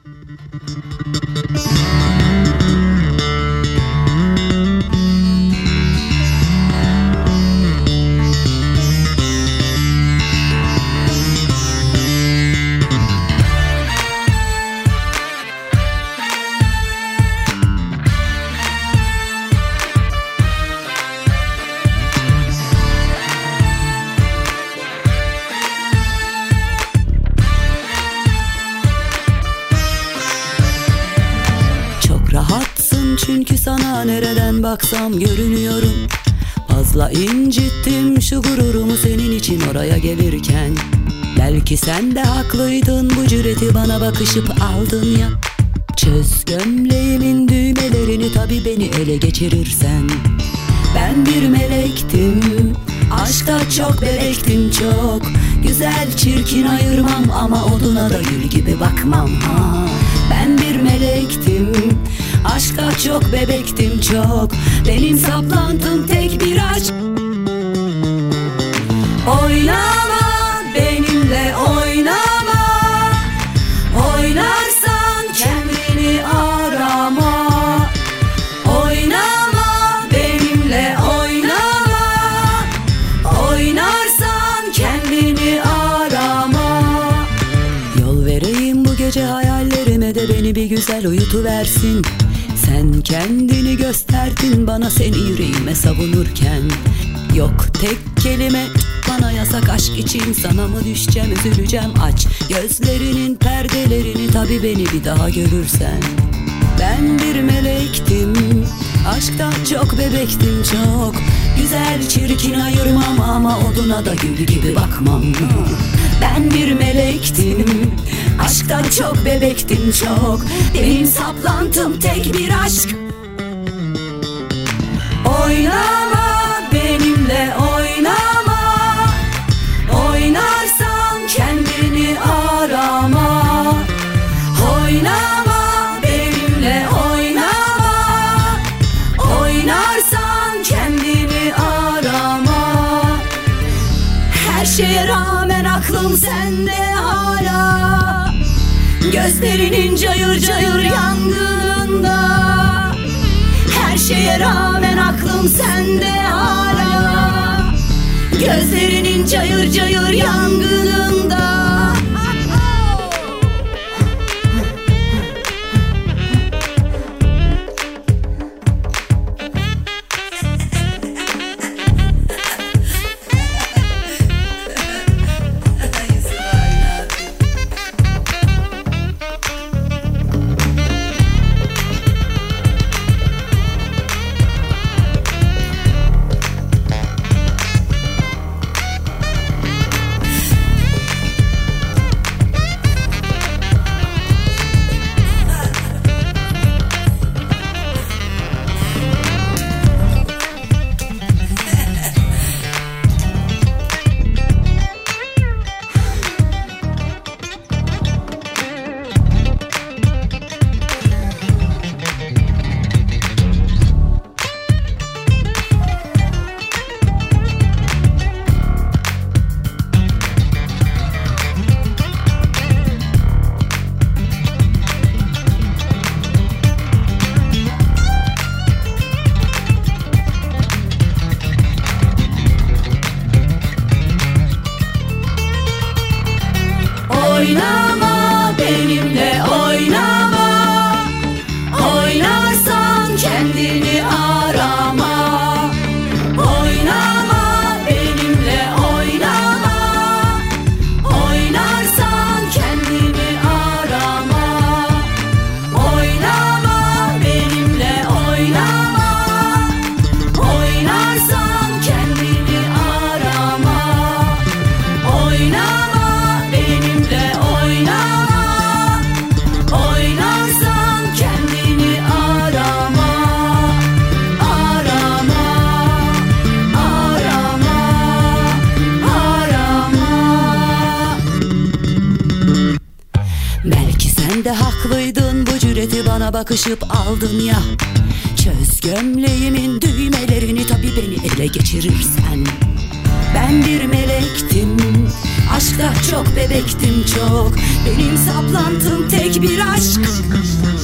Çünkü sana nereden baksam görünüyorum. Fazla incittim şu gururumu senin için oraya gelirken. Belki sen de haklıydın, bu cüreti bana bakışıp aldın ya. Çöz gömleğimin düğmelerini, tabi beni ele geçirirsen. Ben bir melektim, aşkta çok bebektim çok. Güzel çirkin ayırmam ama oduna da gül gibi bakmam ha. Ben bir melektim, aşka çok bebektim çok. Benim saplantım tek bir aşk. Oynama benimle oynama. Oynarsan kendini arama. Oynama benimle oynama. Oynarsan kendini arama. Yol vereyim bu gece hayallerime de beni bir güzel uyutuversin. Sen kendini gösterdin bana, seni yüreğime savunurken. Yok tek kelime bana yasak aşk için. Sana mı düşeceğim, üzüleceğim, aç gözlerinin perdelerini, tabi beni bir daha görürsen. Ben bir melektim, aşktan çok bebektim çok. Güzel çirkin ayırmam ama oduna da gül gibi bakmam. Ben bir melektim, aşktan çok bebektim çok. Benim saplantım tek bir aşk. Oynama benimle oynama. Oynarsan kendini arama. Oynama benimle oynama. Oynarsan kendini arama. Her şeye rağmen aklım sende hala. Gözlerinin cayır cayır yangınında. Her şeye rağmen aklım sende hala. Gözlerinin cayır cayır yangınında. Oynama benimle oynama. Oynarsan kendini arama. Oynama benimle oynama. Oynarsan kendini arama. Oynama benimle oynama. Oynarsan kendini arama. Oynama benimle oynama. Oynarsan kendini arama. Arama. Arama. Arama. Belki sen de haklıydın, bu cüreti bana bakışıp aldın ya. Çöz gömleğimin düğmelerini, tabi beni ele geçirirsen. Ben bir melektim, Aşkta çok bebektim çok. Benim saplantım tek bir aşk.